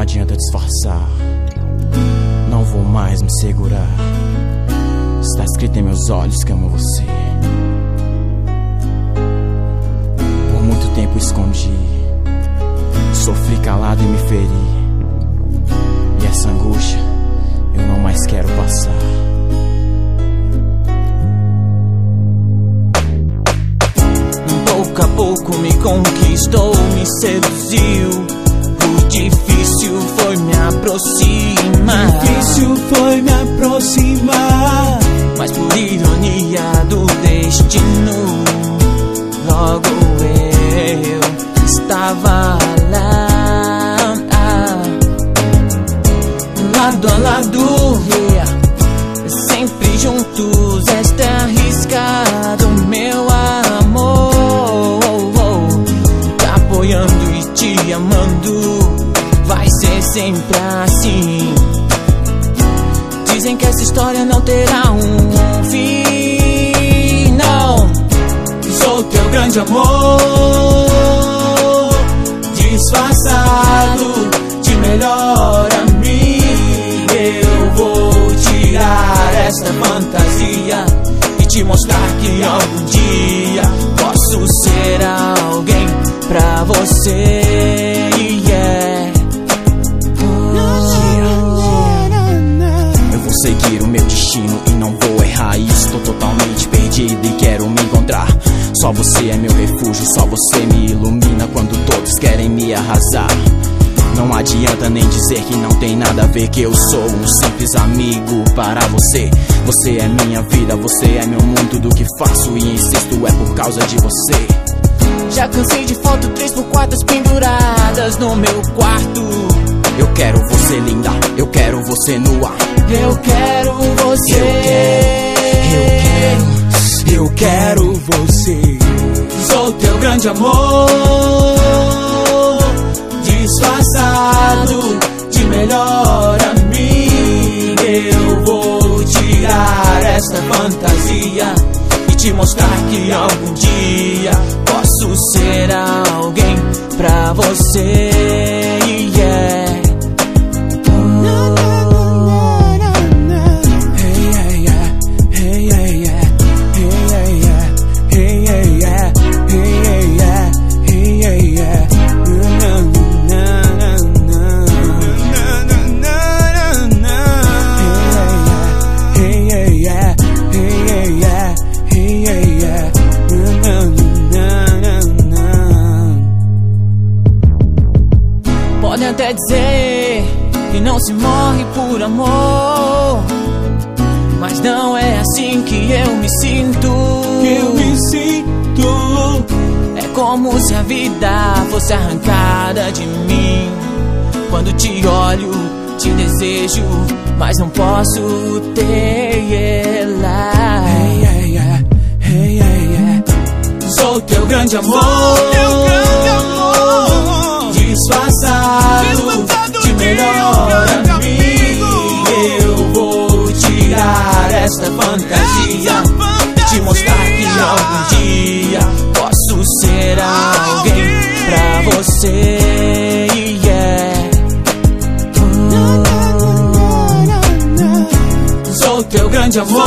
adianta disfarçar, não vou mais me segurar. Está escrito em meus olhos que amo você. Por muito tempo escondi, sofri calado e me feri, e essa angústia eu não mais quero passar. Pouco a pouco me conquistou, me seduziu. O difícil foi me aproximar. Difícil foi me aproximar. Mas por ironia do destino, logo eu estava lá, lado a lado, sempre juntos. Esta é arriscado, meu amor, te apoiando e te amando, vai ser sempre assim. Dizem que essa história não terá um fim, não. Sou teu grande amor, disfarçado de melhor amigo. Eu vou tirar esta fantasia e te mostrar que algum dia posso ser alguém pra você, yeah. Seguir o meu destino e não vou errar. Estou totalmente perdido e quero me encontrar. Só você é meu refúgio, só você me ilumina quando todos querem me arrasar. Não adianta nem dizer que não tem nada a ver, que eu sou um simples amigo para você. Você é minha vida, você é meu mundo. Tudo que faço e insisto é por causa de você. Já cansei de foto 3x4 penduradas no meu quarto. Eu quero você linda, eu quero você nua. Eu quero você. Eu quero você. Sou teu grande amor, disfarçado de melhor amigo. Eu vou tirar esta fantasia e te mostrar que algum dia posso ser alguém pra você, yeah. Podem até dizer que não se morre por amor, mas não é assim que eu me sinto. É como se a vida fosse arrancada de mim. Quando te olho, te desejo, mas não posso ter ela. Sou teu grande amor, disfarçado de melhor amigo. Eu vou tirar esta fantasia e te mostrar que algum dia posso ser alguém pra você, yeah. Sou teu grande amor,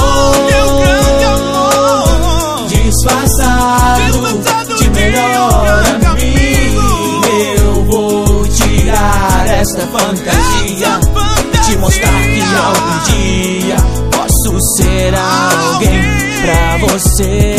disfarçado de melhor amigo. Eu vou tirar esta fantasia e te mostrar que algum dia posso ser alguém pra você.